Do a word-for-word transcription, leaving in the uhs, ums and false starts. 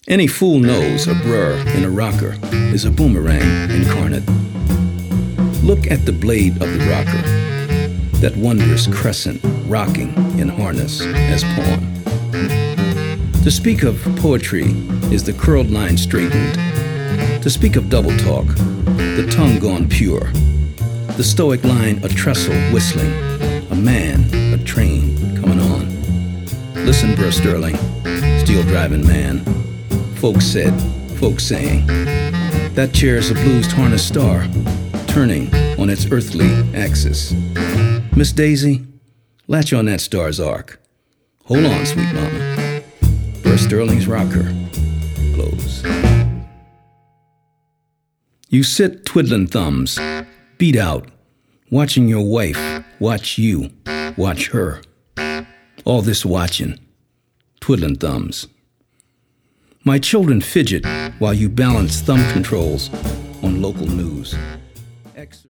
Any fool knows a brr in a rocker is a boomerang incarnate. Look at the blade of the rocker, that wondrous crescent rocking in harness as pawn. To speak of poetry is the curled line straightened. To speak of double talk, the tongue gone pure. The stoic line a trestle whistling, a man, a train coming on. Listen, Burr Sterling, steel driving man. Folks said, folks saying, that chair's a bluesed harness star, turning on its earthly axis. Miss Daisy, latch on that star's arc. Hold on, sweet mama. Burr Sterling's rocker glows. You sit twiddling thumbs, beat out, watching your wife watch you, watch her. All this watching, twiddling thumbs. My children fidget while you balance thumb controls on local news.